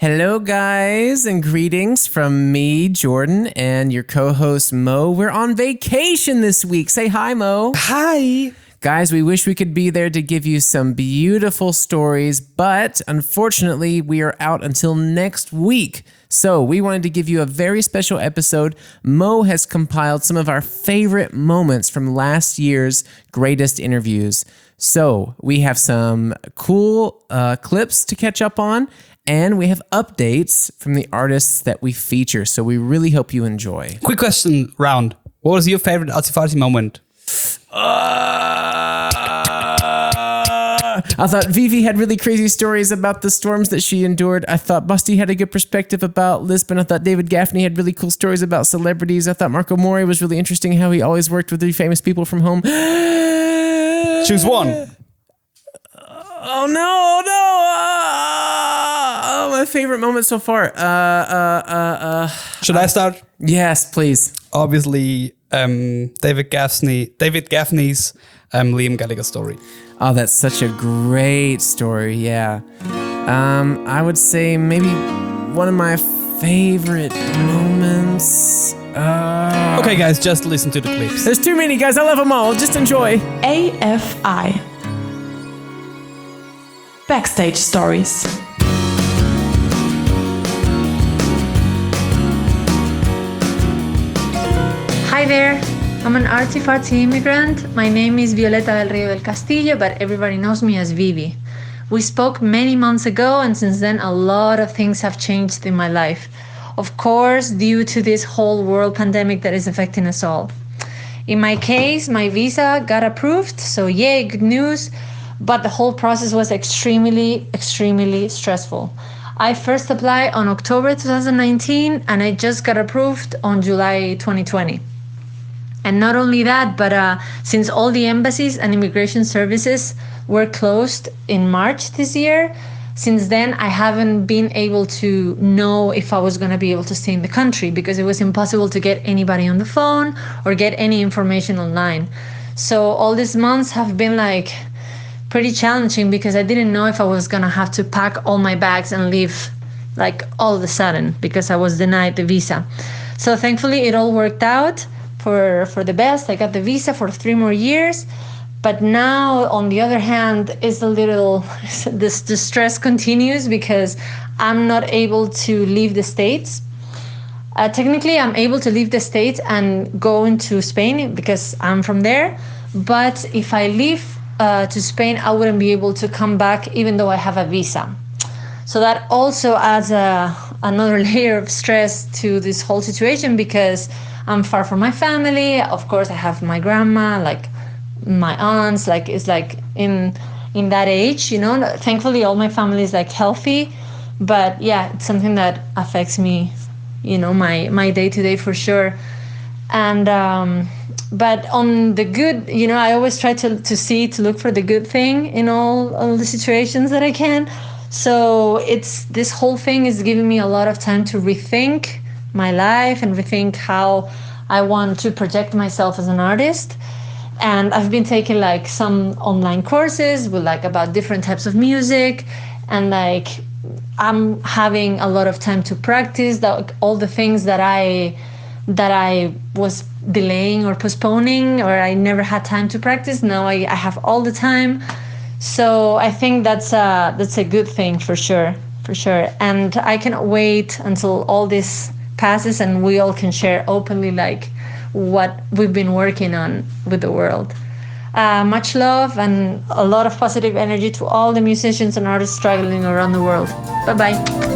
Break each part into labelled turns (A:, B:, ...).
A: Hello, guys, and greetings from me, Jordan, and your co-host, Mo. We're on vacation this week. Say hi, Mo.
B: Hi.
A: Guys, we wish we could be there to give you some beautiful stories, but unfortunately, we are out until next week. So we wanted to give you a very special episode. Mo has compiled some of our favorite moments from last year's greatest interviews. So we have some cool clips to catch up on, and we have updates from the artists that we feature. So we really hope you enjoy.
B: Quick question round. What was your favorite Artsy moment?
A: I thought Vivi had really crazy stories about the storms that she endured. I thought Busty had a good perspective about Lisbon. I thought David Gaffney had really cool stories about celebrities. I thought Marco Mori was really interesting how he always worked with really famous people from home.
B: Choose one.
A: Oh no! My favorite moment so far.
B: Should I start?
A: Yes, please.
B: Obviously, David Gaffney's Liam Gallagher story.
A: Oh, that's such a great story. Yeah. I would say maybe one of my favorite moments.
B: Okay, guys, just listen to the clips.
A: There's too many, guys. I love them all. Just enjoy.
C: AFI Backstage Stories.
D: Hi there, I'm an artsy-fartsy immigrant. My name is Violeta del Rio del Castillo, but everybody knows me as Vivi. We spoke many months ago, and since then a lot of things have changed in my life. Of course, due to this whole world pandemic that is affecting us all. In my case, my visa got approved, so yay, good news, but the whole process was extremely stressful. I first applied on October 2019, and I just got approved on July 2020. And not only that, but since all the embassies and immigration services were closed in March this year, since then I haven't been able to know if I was going to be able to stay in the country because it was impossible to get anybody on the phone or get any information online. So all these months have been like pretty challenging because I didn't know if I was going to have to pack all my bags and leave like all of a sudden because I was denied the visa. So thankfully it all worked out for the best. I got the visa for 3 more years, but now on the other hand it's a little the stress continues because I'm not able to leave the States. Technically I'm able to leave the States and go into Spain because I'm from there, but if I leave to Spain I wouldn't be able to come back even though I have a visa. So that also adds another layer of stress to this whole situation because I'm far from my family. Of course, I have my grandma, like my aunts, like it's like in that age, you know. Thankfully, all my family is like healthy, but yeah, it's something that affects me, you know, my day to day for sure. And but on the good, you know, I always try to look for the good thing in all the situations that I can. So it's this whole thing is giving me a lot of time to rethink my life and rethink how I want to project myself as an artist. And I've been taking like some online courses with like about different types of music, and like I'm having a lot of time to practice that all the things that I was delaying or postponing or I never had time to practice. Now I have all the time. So I think that's a good thing for sure. And I cannot wait until all this passes and we all can share openly like what we've been working on with the world. Much love and a lot of positive energy to all the musicians and artists struggling around the world. Bye-bye.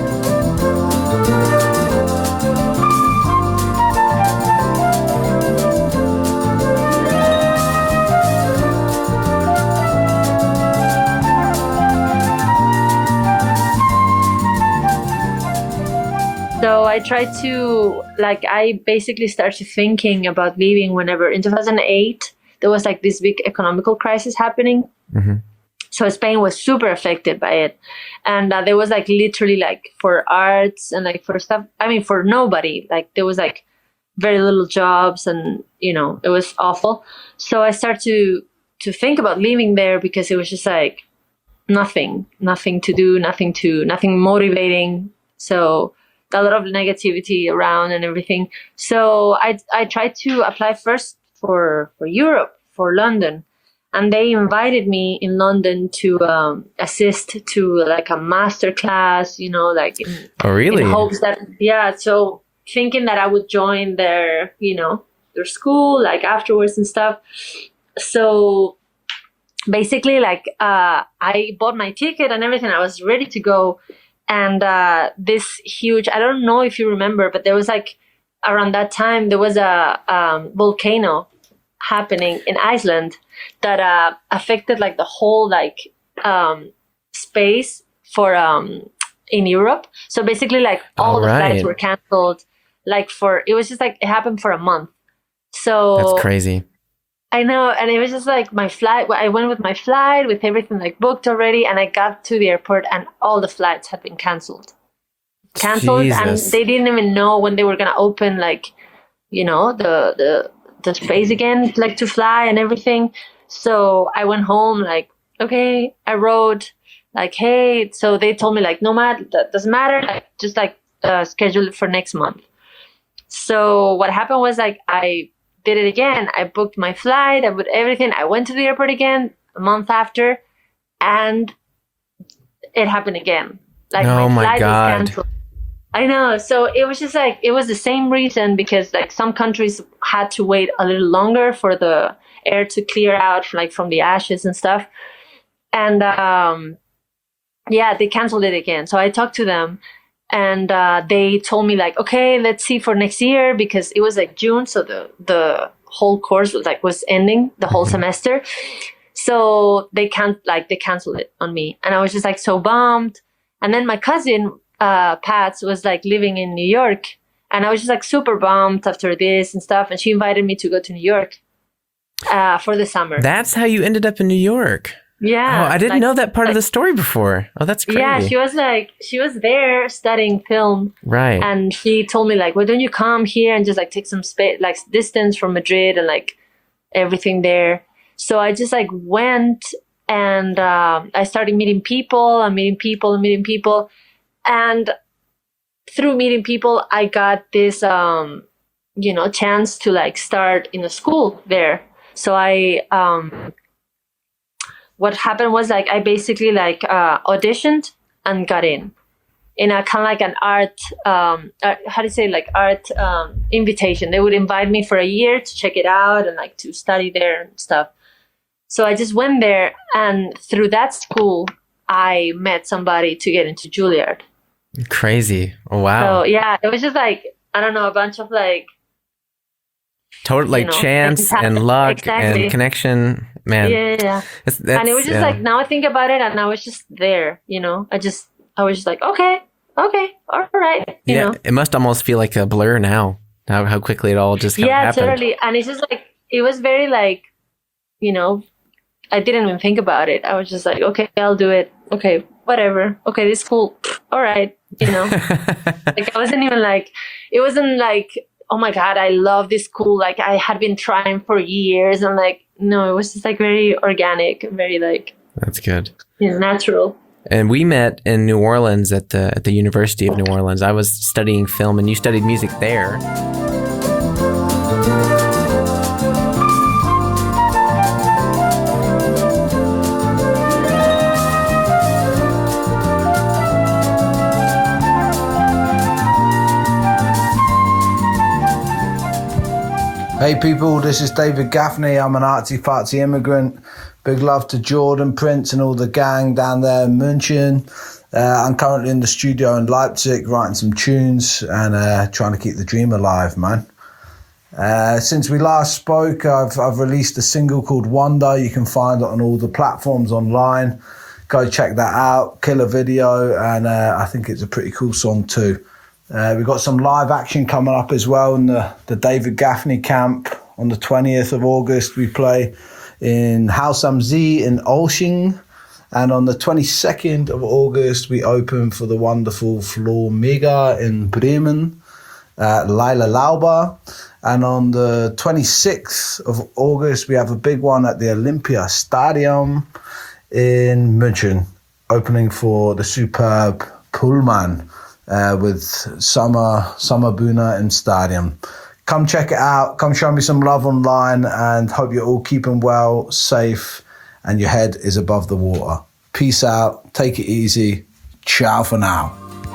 D: So I tried to, I basically started thinking about leaving whenever in 2008, there was like this big economical crisis happening.
A: Mm-hmm.
D: So Spain was super affected by it. And there was like literally like for arts and like for stuff, I mean, for nobody, like there was like very little jobs and, you know, it was awful. So I started to think about leaving there because it was just like nothing to do, nothing motivating. So a lot of negativity around and everything. So I tried to apply first for Europe, for London. And they invited me in London to assist to like a master class, like in,
A: Oh, really?
D: in hopes that, so thinking that I would join their school like afterwards and stuff. So basically like I bought my ticket and everything. I was ready to go. And this huge, I don't know if you remember, but there was like around that time, there was a volcano happening in Iceland that affected like the whole like space for in Europe. So basically like all the flights were canceled. Like it was just like it happened for a month. So
A: that's crazy.
D: I know, and it was just like my flight. I went with my flight with everything like booked already, and I got to the airport and all the flights had been canceled.
A: Jesus.
D: And they didn't even know when they were gonna open like the space again, like to fly and everything. So I went home like, okay, I wrote like, hey, so they told me like, no matter, that doesn't matter, like just like schedule it for next month. So what happened was like, I did it again. I booked my flight, I booked everything. I went to the airport again a month after and it happened again. Like
A: oh
D: my flight
A: God.
D: was canceled. I know. So it was just like, it was the same reason because like some countries had to wait a little longer for the air to clear out like from the ashes and stuff. And they canceled it again. So I talked to them and they told me like, okay, let's see for next year because it was like June. So the whole course was ending the whole semester. So they canceled it on me. And I was just like so bummed. And then my cousin, Pats was like living in New York and I was just like super bummed after this and stuff. And she invited me to go to New York for the summer.
A: That's how you ended up in New York.
D: Yeah.
A: Oh, I didn't know that part of the story before. Oh, that's crazy.
D: Yeah, she was there studying film.
A: Right.
D: And she told me like, why don't you come here and just like take some space, like distance from Madrid and like everything there. So I just like went and I started meeting people and meeting people. And through meeting people, I got this, chance to like start in a school there. So what happened was like, I basically like auditioned and got in a kind of like an art, invitation. They would invite me for a year to check it out and like to study there and stuff. So I just went there and through that school, I met somebody to get into Juilliard.
A: Crazy. Oh, wow.
D: So yeah, it was just like, I don't know, a bunch of like
A: total like chance and luck and connection, man.
D: Yeah. And it was just like, now I think about it and I was just there, I was just like, okay, all right. You know?
A: It must almost feel like a blur now, how quickly it all just kind of happened. Yeah,
D: totally. And it's just like, it was very like, I didn't even think about it. I was just like, okay, I'll do it. Okay, whatever. Okay, this is cool. All right. Like I wasn't even like, it wasn't like, oh my God, I love this school. Like I had been trying for years and like, no, it was just like very organic, very like.
A: That's good.
D: Natural.
A: And we met in New Orleans at the University of New Orleans. I was studying film and you studied music there.
E: Hey people, this is David Gaffney. I'm an artsy-fartsy immigrant. Big love to Jordan, Prince and all the gang down there in München. I'm currently in the studio in Leipzig writing some tunes and trying to keep the dream alive, man. Since we last spoke, I've released a single called Wonder. You can find it on all the platforms online. Go check that out. Killer video, and I think it's a pretty cool song too. We've got some live action coming up as well in the David Gaffney camp on the 20th of August. We play in Haus am See in Olching. And on the 22nd of August, we open for the wonderful Floor Mega in Bremen at Lila Lauber. And on the 26th of August, we have a big one at the Olympia Stadium in München, opening for the superb Pullman. with Summer Buna in Stadium. Come check it out. Come show me some love online, and hope you're all keeping well, safe, and your head is above the water. Peace out. Take it easy. Ciao for now.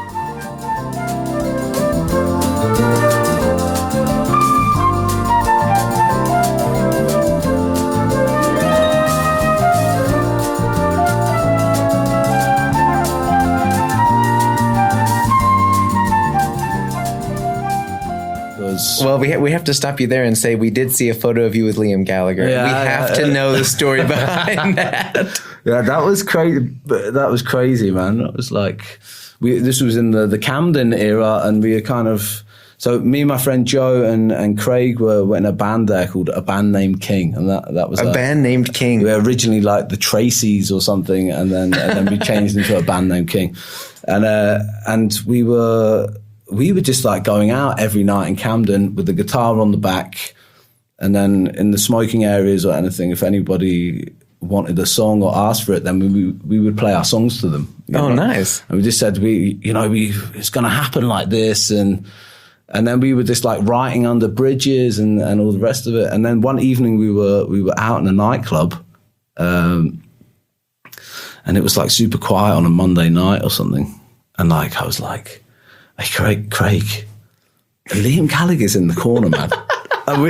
A: Well, we have to stop you there and say we did see a photo of you with Liam Gallagher.
E: Yeah,
A: we have to know the story behind that.
E: Yeah, that was crazy. That was crazy, man. That was like, this was in the Camden era, and we were kind of, so me and my friend Joe and Craig were in a band there called A Band Named King, and that was
A: a band named King.
E: We were originally like the Traceys or something, and then we changed into A Band Named King, and we were just like going out every night in Camden with the guitar on the back, and then in the smoking areas or anything, if anybody wanted a song or asked for it, then we would play our songs to them.
A: Oh, nice.
E: And we just said, it's going to happen like this. And then we were just like writing under bridges and all the rest of it. And then one evening we were out in a nightclub, and it was like super quiet on a Monday night or something. And like, I was like, hey, Craig, Liam Gallagher's in the corner, man. And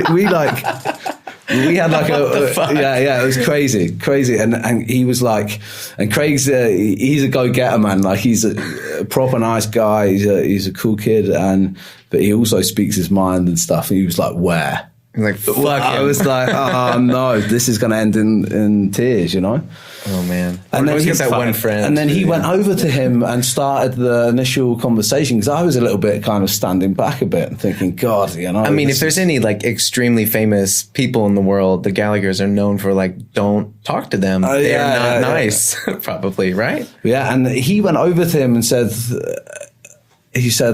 E: we had like it was crazy. And he was like, and Craig's, he's a go-getter, man. Like he's a proper nice guy. He's a cool kid. But he also speaks his mind and stuff. And he was like, where?
A: Like, fuck
E: I
A: him.
E: was like, oh no, this is going to end in tears, you know?
A: Oh man.
E: And then
A: he got that one friend.
E: And then he went over to him and started the initial conversation, because I was a little bit kind of standing back a bit and thinking, God, you know.
A: I mean, if there's any like extremely famous people in the world, the Gallaghers are known for like, don't talk to them. They're not nice, probably, right?
E: Yeah, and he went over to him and said, he said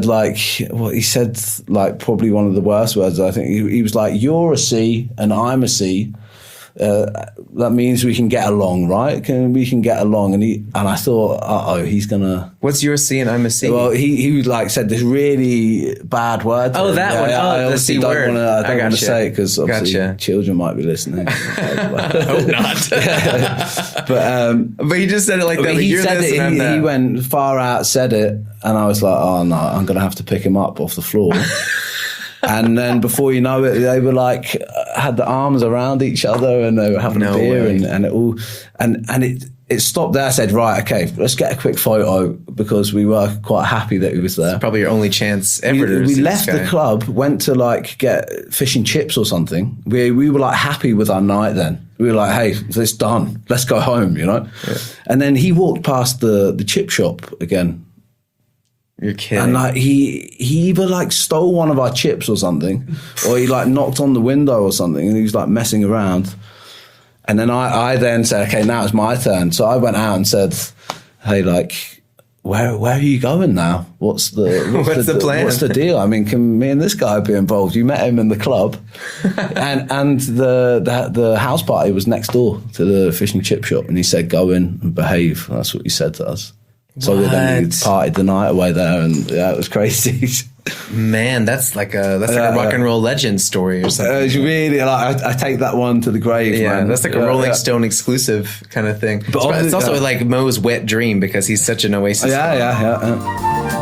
E: probably one of the worst words. I think he was like, "You're a C and I'm a C. That means we can get along, right? We can get along." And I thought, he's gonna.
A: What's your C and I'm a C?
E: Well, he like said this really bad word.
A: Oh, that one.
E: I
A: the C word.
E: I don't want to say it because obviously children might be listening.
A: I hope not. But he just said it like that.
E: But
A: like,
E: he
A: you're
E: said
A: this
E: it.
A: and I'm that.
E: He went far out, said it, and I was like, oh no, I'm gonna have to pick him up off the floor. And then before you know it, they were like had the arms around each other and they were having a beer and it all and it stopped there. I said, right, okay, let's get a quick photo, because we were quite happy that he was there.
A: It's probably your only chance ever to
E: We
A: see
E: left
A: this guy.
E: the club, went to like get fish and chips or something. We were like happy with our night then. We were like, hey, it's done. Let's go home, you know? Yeah. And then he walked past the chip shop again.
A: You're kidding.
E: And like he either like stole one of our chips or something, or he like knocked on the window or something, and he was like messing around. And then I then said, okay, now it's my turn. So I went out and said, hey, like, where are you going now? What's the
A: plan?
E: What's the deal? I mean, can me and this guy be involved? You met him in the club, and the house party was next door to the fish and chip shop, and he said, go in and behave. That's what he said to us. So then we partied the night away there, and yeah, it was crazy.
A: Man, that's like a rock and roll legend story or something.
E: It's really like I take that one to the grave.
A: Yeah,
E: man.
A: that's like a Rolling Stone exclusive kind of thing. But it's also like Mo's wet dream, because he's such an Oasis fan.
E: Yeah.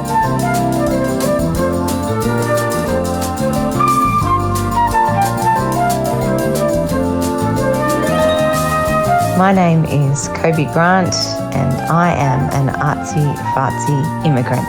F: My name is Kobe Grant, and I am an artsy-fartsy immigrant.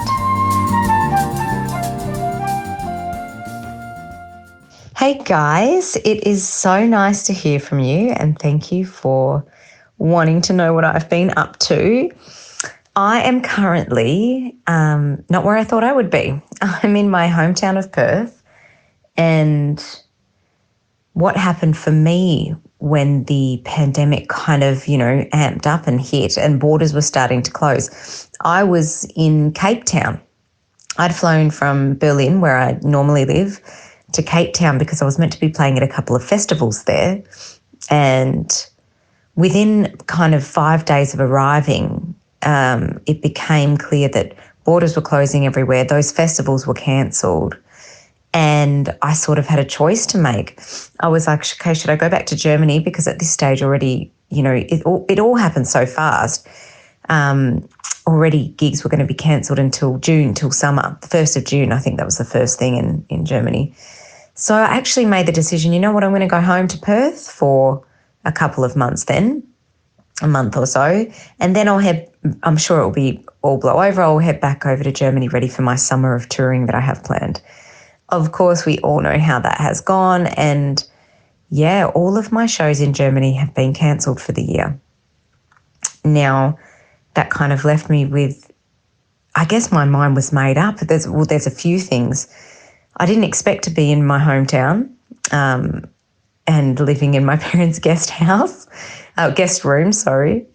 F: Hey guys, it is so nice to hear from you, and thank you for wanting to know what I've been up to. I am currently not where I thought I would be. I'm in my hometown of Perth, and what happened for me when the pandemic kind of, amped up and hit and borders were starting to close, I was in Cape Town. I'd flown from Berlin, where I normally live, to Cape Town because I was meant to be playing at a couple of festivals there. And within kind of 5 days of arriving, it became clear that borders were closing everywhere. Those festivals were cancelled. And I sort of had a choice to make. I was like, okay, should I go back to Germany? Because at this stage already, you know, it all happened so fast. Already gigs were going to be cancelled until June, till summer. The 1st of June, I think that was the first thing in Germany. So I actually made the decision, you know what, I'm going to go home to Perth for a couple of months then, a month or so. And then I'm sure it will be all blow over. I'll head back over to Germany ready for my summer of touring that I have planned. Of course, we all know how that has gone. And yeah, all of my shows in Germany have been cancelled for the year. Now, that kind of left me with, I guess my mind was made up. There's a few things. I didn't expect to be in my hometown and living in my parents' guest room, sorry.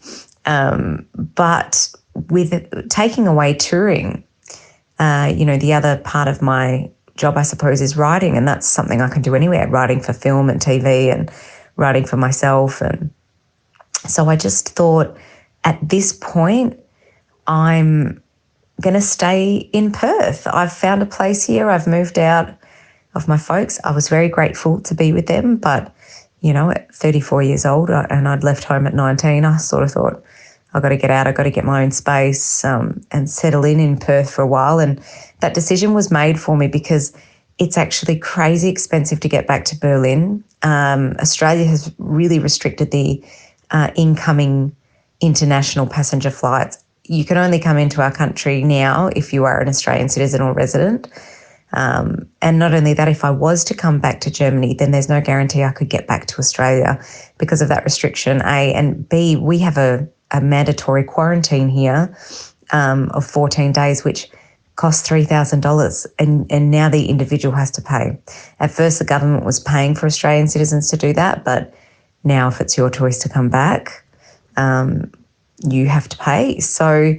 F: But with taking away touring, the other part of my job, I suppose, is writing, and that's something I can do anywhere, writing for film and TV and writing for myself. And so I just thought at this point, I'm going to stay in Perth. I've found a place here. I've moved out of my folks. I was very grateful to be with them, but, you know, at 34 years old and I'd left home at 19, I sort of thought, I've got to get out, I've got to get my own space and settle in Perth for a while. And that decision was made for me because it's actually crazy expensive to get back to Berlin. Australia has really restricted the incoming international passenger flights. You can only come into our country now if you are an Australian citizen or resident. And not only that, if I was to come back to Germany, then there's no guarantee I could get back to Australia because of that restriction, A. And B, we have a mandatory quarantine here of 14 days, which costs $3,000, and now the individual has to pay. At first, the government was paying for Australian citizens to do that, but now if it's your choice to come back, you have to pay. So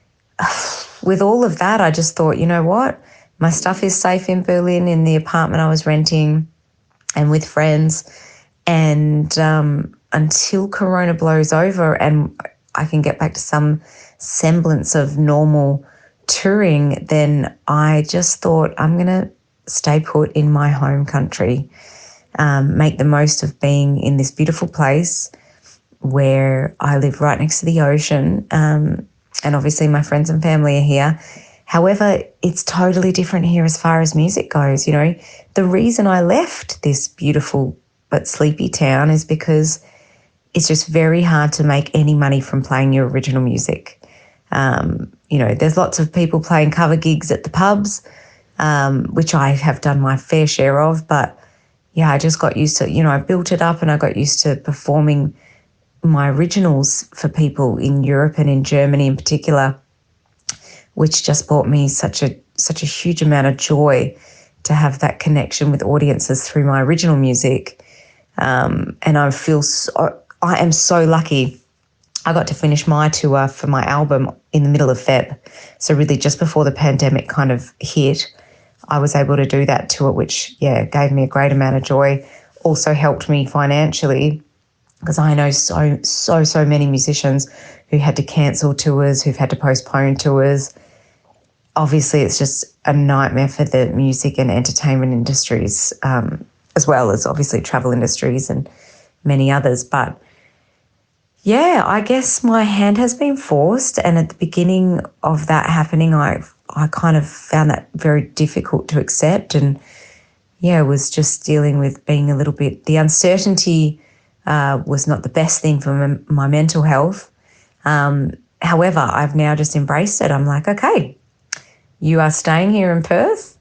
F: with all of that, I just thought, you know what? My stuff is safe in Berlin in the apartment I was renting and with friends. And until Corona blows over and I can get back to some semblance of normal touring, then I just thought I'm going to stay put in my home country, make the most of being in this beautiful place where I live right next to the ocean. And obviously my friends and family are here. However, it's totally different here as far as music goes. You know, the reason I left this beautiful but sleepy town is because it's just very hard to make any money from playing your original music. There's lots of people playing cover gigs at the pubs, which I have done my fair share of. But yeah, I just got used to, I built it up and I got used to performing my originals for people in Europe and in Germany in particular, which just brought me such a huge amount of joy to have that connection with audiences through my original music. And I am so lucky. I got to finish my tour for my album in the middle of Feb. So really just before the pandemic kind of hit, I was able to do that tour, which, gave me a great amount of joy. Also helped me financially because I know so many musicians who had to cancel tours, who've had to postpone tours. Obviously, it's just a nightmare for the music and entertainment industries, as well as obviously travel industries and many others. But yeah, I guess my hand has been forced. And at the beginning of that happening, I kind of found that very difficult to accept. And was just dealing with being a little bit, the uncertainty was not the best thing for my mental health. However, I've now just embraced it. I'm like, okay, you are staying here in Perth.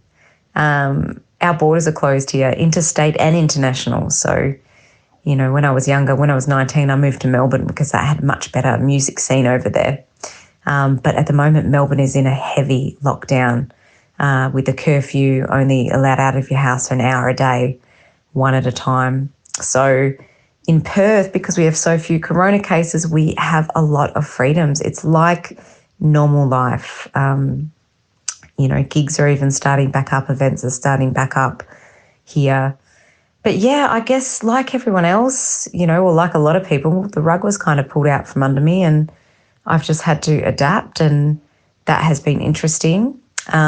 F: Our borders are closed here, interstate and international. So, when I was younger, when I was 19, I moved to Melbourne because I had a much better music scene over there. But at the moment, Melbourne is in a heavy lockdown with a curfew, only allowed out of your house for an hour a day, one at a time. So in Perth, because we have so few corona cases, we have a lot of freedoms. It's like normal life. Gigs are even starting back up, events are starting back up here. But yeah, I guess like everyone else, or like a lot of people, the rug was kind of pulled out from under me and I've just had to adapt, and that has been interesting.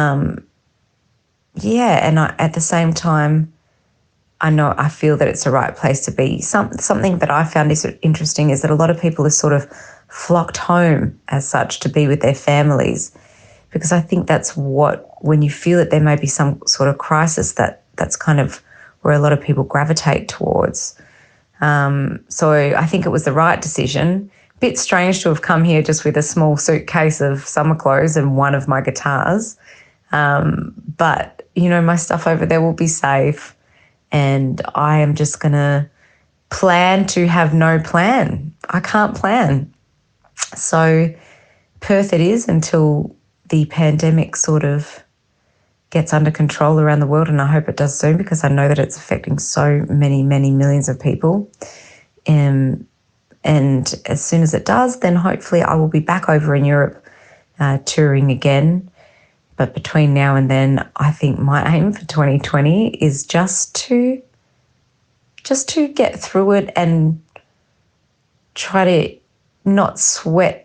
F: And at the same time, I feel that it's the right place to be. Something that I found is interesting is that a lot of people have sort of flocked home as such to be with their families, because I think that's when you feel that there may be some sort of crisis, that's kind of where a lot of people gravitate towards. So I think it was the right decision. Bit strange to have come here just with a small suitcase of summer clothes and one of my guitars. But, my stuff over there will be safe, and I am just going to plan to have no plan. I can't plan. So Perth it is until the pandemic sort of gets under control around the world, and I hope it does soon, because I know that it's affecting so many, many millions of people. And as soon as it does, then hopefully I will be back over in Europe touring again. But between now and then, I think my aim for 2020 is just to get through it and try to not sweat,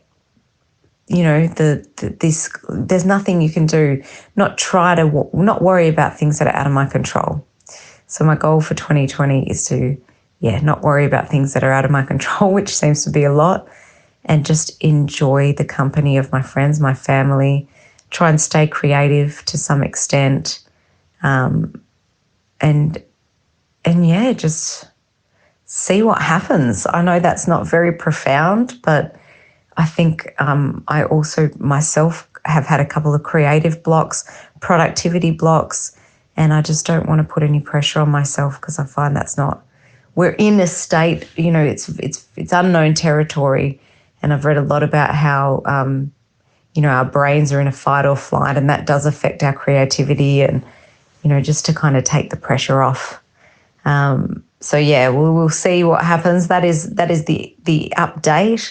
F: there's nothing you can do, not worry about things that are out of my control. So my goal for 2020 is to, not worry about things that are out of my control, which seems to be a lot, and just enjoy the company of my friends, my family, try and stay creative to some extent, just see what happens. I know that's not very profound, but I think I also myself have had a couple of creative blocks, productivity blocks, and I just don't want to put any pressure on myself, because I find we're in a state, it's unknown territory, and I've read a lot about how our brains are in a fight or flight, and that does affect our creativity, and just to kind of take the pressure off. We'll see what happens. That is the update.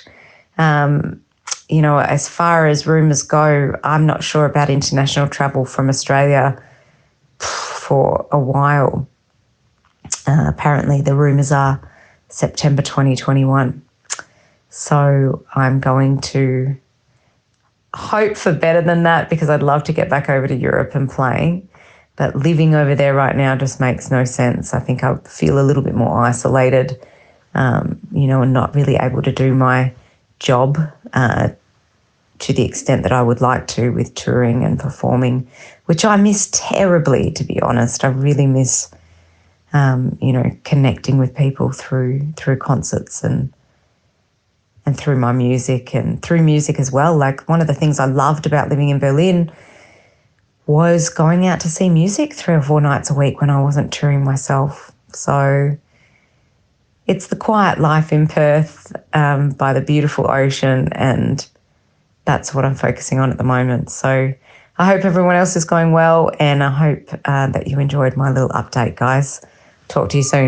F: As far as rumours go, I'm not sure about international travel from Australia for a while. Apparently the rumours are September 2021. So I'm going to hope for better than that, because I'd love to get back over to Europe and play. But living over there right now just makes no sense. I think I feel a little bit more isolated, and not really able to do my job to the extent that I would like to with touring and performing, which I miss terribly, to be honest. I really miss, connecting with people through concerts and through my music, and through music as well. Like, one of the things I loved about living in Berlin was going out to see music 3 or 4 nights a week when I wasn't touring myself. So it's the quiet life in Perth by the beautiful ocean, and that's what I'm focusing on at the moment. So I hope everyone else is going well, and I hope that you enjoyed my little update, guys. Talk to you soon.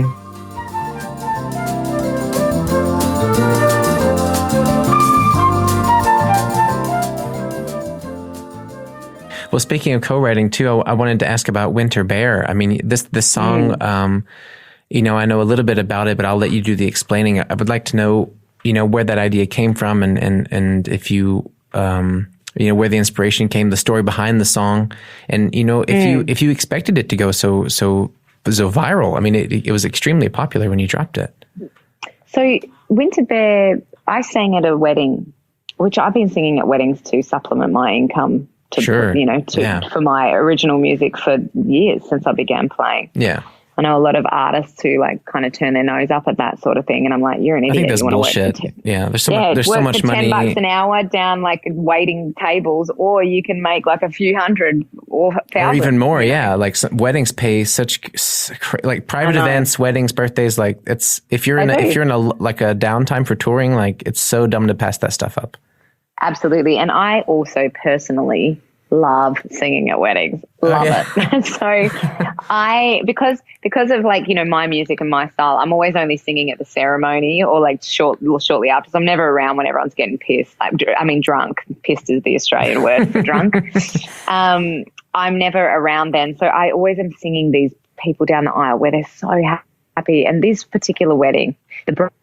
A: Well, speaking of co-writing too, I wanted to ask about Winter Bear. I mean, this song, I know a little bit about it, but I'll let you do the explaining. I would like to know, where that idea came from, and if you, where the inspiration came, the story behind the song, and if you expected it to go so viral. I mean, it was extremely popular when you dropped it.
G: So Winter Bear, I sang at a wedding, which I've been singing at weddings to supplement my income. For my original music for years, since I began playing. Yeah. I know a lot of artists who kind of turn their nose up at that sort of thing, and I'm like, you're an idiot.
A: I think that's bullshit. There's so much money.
G: $10 an hour down waiting tables, or you can make a few hundred or thousand.
A: Or even more, weddings pay such private events, weddings, birthdays. If you're in a downtime for touring, it's so dumb to pass that stuff up.
G: Absolutely. And I also personally love singing at weddings. Love it. So because of my music and my style, I'm always only singing at the ceremony or shortly after. So I'm never around when everyone's getting pissed. Drunk. Pissed is the Australian word for drunk. I'm never around then. So I always am singing these people down the aisle where they're so happy. And this particular wedding, the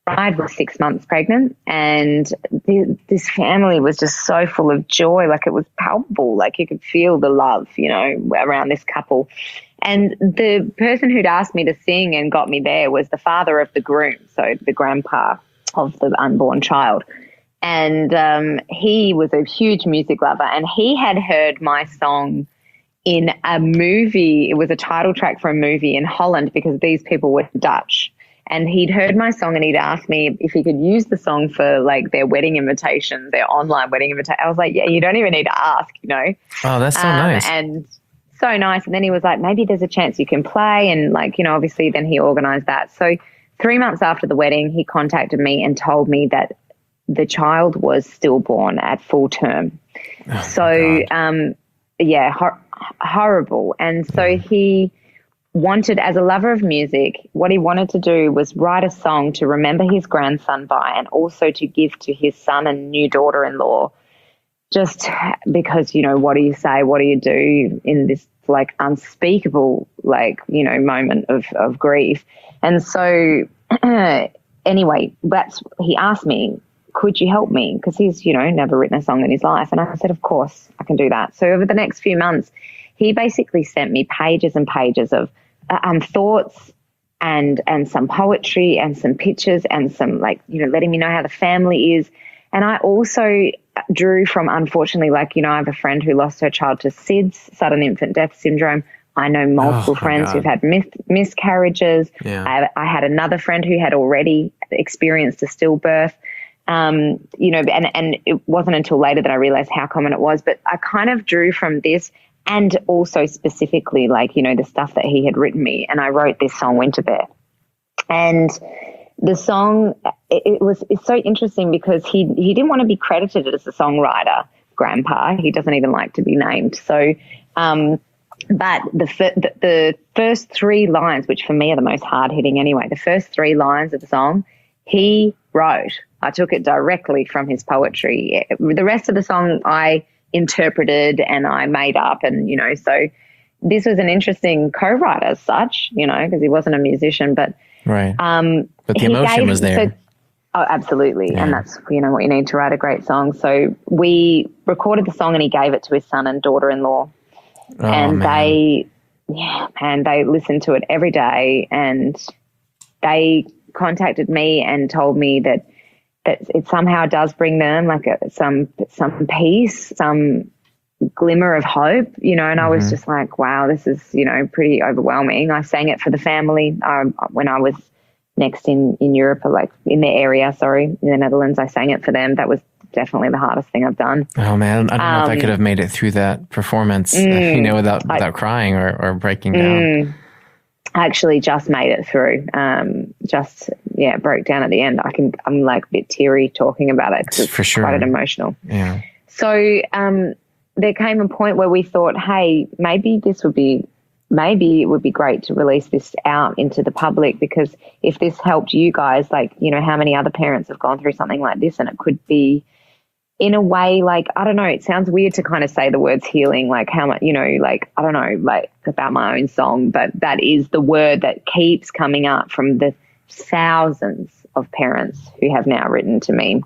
G: bride was 6 months pregnant, and this family was just so full of joy. Like, it was palpable. Like, you could feel the love, you know, around this couple. And the person who'd asked me to sing and got me there was the father of the groom, so the grandpa of the unborn child. And he was a huge music lover, and he had heard my song in a movie. It was a title track for a movie in Holland, because these people were Dutch. And he'd heard my song, and he'd asked me if he could use the song for, like, their wedding invitation, their online wedding invitation. I was like, yeah, you don't even need to ask, you know.
A: Oh, that's so nice.
G: And so nice. And then he was like, maybe there's a chance you can play. And, like, you know, obviously then he organised that. So 3 months after the wedding, he contacted me and told me that the child was stillborn at full term. Oh, yeah, horrible. And so he wanted, as a lover of music, what he wanted to do was write a song to remember his grandson by, and also to give to his son and new daughter-in-law, just because, you know, what do you say, what do you do in this, like, unspeakable, like, you know, moment of grief. And so anyway, he asked me, could you help me? Because he's, you know, never written a song in his life. And I said, of course, I can do that. So over the next few months, he basically sent me pages and pages of thoughts and some poetry and some pictures and some, like, you know, letting me know how the family is. And I also drew from, unfortunately, like, you know, I have a friend who lost her child to SIDS, sudden infant death syndrome. I know multiple friends who've had miscarriages. Yeah. I had another friend who had already experienced a stillbirth. You know, and it wasn't until later that I realized how common it was. But I kind of drew from this, and also specifically, like, you know, the stuff that he had written me. And I wrote this song, Winter Bear. And the song, it's so interesting because he didn't want to be credited as a songwriter, Grandpa. He doesn't even like to be named. So, but the first 3 lines, which for me are the most hard-hitting anyway, the first 3 lines of the song, he wrote. I took it directly from his poetry. The rest of the song I interpreted and I made up, and, you know, so this was an interesting co-write as such, you know, because he wasn't a musician, but
A: right. But the emotion was there.
G: So, oh, absolutely.
A: Yeah.
G: And that's, you know, what you need to write a great song. So we recorded the song and he gave it to his son and daughter-in-law.
A: Oh,
G: and
A: man.
G: they listened to it every day, and they contacted me and told me that it somehow does bring them like some peace, some glimmer of hope, you know. And I was just like, wow, this is, you know, pretty overwhelming. I sang it for the family when I was next in Europe, or like in their area, in the Netherlands. I sang it for them. That was definitely the hardest thing I've done.
A: Oh man, I don't know if I could have made it through that performance, you know, without crying or breaking down.
G: I actually just made it through. Broke down at the end. I'm like a bit teary talking about it because it's
A: for sure
G: quite emotional.
A: Yeah.
G: So there came a point where we thought, hey, maybe it would be great to release this out into the public, because if this helped you guys, like, you know, how many other parents have gone through something like this, and it could be, in a way, like, I don't know, it sounds weird to kind of say the words healing, like how much, you know, like, I don't know, like about my own song, but that is the word that keeps coming up from the thousands of parents who have now written to me.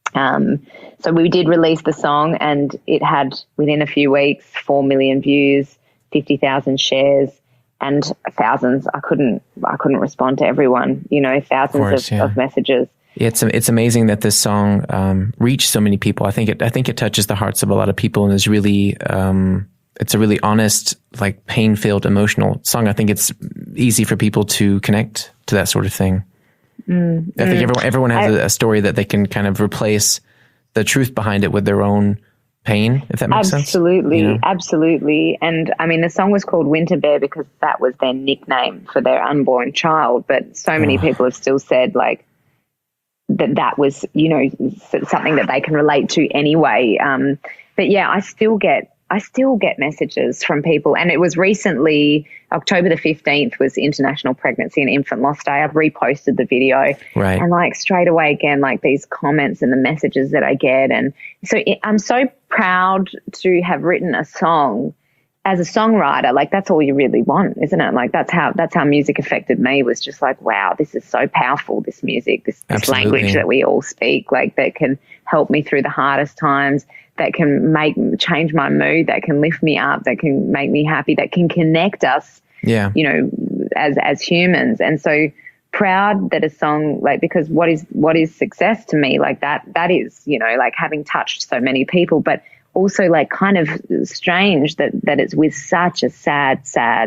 G: So we did release the song, and it had, within a few weeks, 4 million views, 50,000 shares, and thousands. I couldn't respond to everyone, you know, thousands of messages.
A: It's amazing that this song reached so many people. I think it touches the hearts of a lot of people, and is really it's a really honest, like, pain-filled, emotional song. I think it's easy for people to connect to that sort of thing. I think everyone has a story that they can kind of replace the truth behind it with their own pain, if that makes sense.
G: Absolutely,
A: you know?
G: Absolutely. And I mean, the song was called Winter Bear because that was their nickname for their unborn child. But so many people have still said, like, that was, you know, something that they can relate to anyway. But yeah, I still get messages from people, and it was recently, October the 15th was International Pregnancy and Infant Loss Day. I've reposted the video,
A: right,
G: and like straight away again, like these comments and the messages that I get. And so I'm so proud to have written a song as a songwriter, like that's all you really want, isn't it? Like that's how music affected me, was just like, wow, this is so powerful, this music, this language that we all speak, like that can help me through the hardest times, that can change my mood, that can lift me up, that can make me happy, that can connect us, you know, as humans. And so proud that a song, like, because what is success to me, like that is, you know, like having touched so many people, but also like kind of strange that it's with such a sad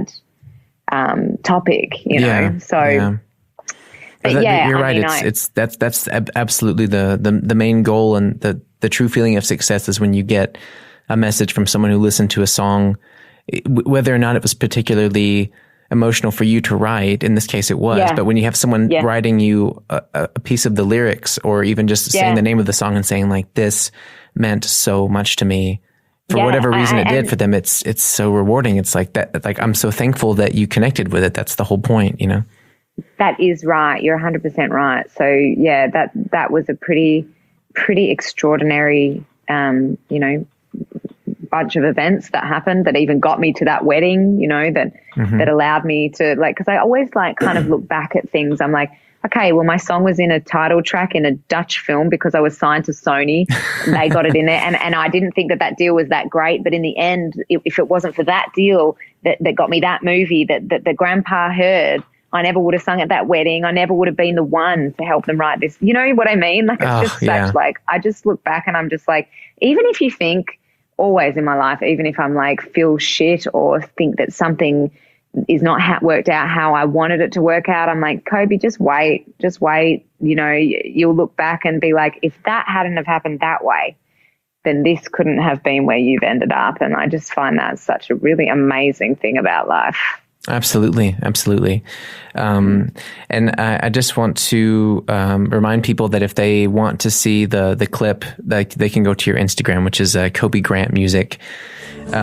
G: topic, you know. So but
A: you're right. That's absolutely the main goal, and the true feeling of success is when you get a message from someone who listened to a song, whether or not it was particularly emotional for you to write. In this case, it was. But when you have someone writing you a piece of the lyrics, or even just saying the name of the song and saying like, this meant so much to me, for whatever reason it did for them, it's so rewarding. It's like that. Like, I'm so thankful that you connected with it. That's the whole point, you know.
G: That is right. You're 100% right. So yeah, that was a pretty extraordinary, you know, bunch of events that happened that even got me to that wedding, you know, that allowed me to, like, because I always like kind of look back at things. I'm like, okay, well, my song was in a title track in a Dutch film because I was signed to Sony. They got it in there. And I didn't think that deal was that great. But in the end, if it wasn't for that deal that got me that movie that the grandpa heard, I never would have sung at that wedding. I never would have been the one to help them write this. You know what I mean? Like, it's just such, like, I just look back and I'm just like, even if you think, always in my life, even if I'm like feel shit or think that something is not worked out how I wanted it to work out, I'm like, Kobe, just wait. You know, you'll look back and be like, if that hadn't have happened that way, then this couldn't have been where you've ended up. And I just find that such a really amazing thing about life.
A: Absolutely. And I just want to remind people that if they want to see the clip, they can go to your Instagram, which is Kobe Grant Music.
H: Look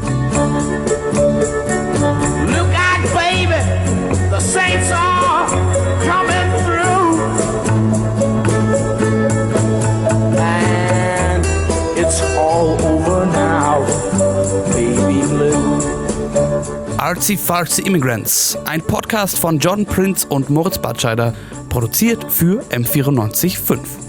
H: out, baby, the Saints are coming through, and it's all over now, baby blue.
B: Artsy Fartsy Immigrants, ein Podcast von Jordan Prince und Moritz Batscheider, produziert für M94.5.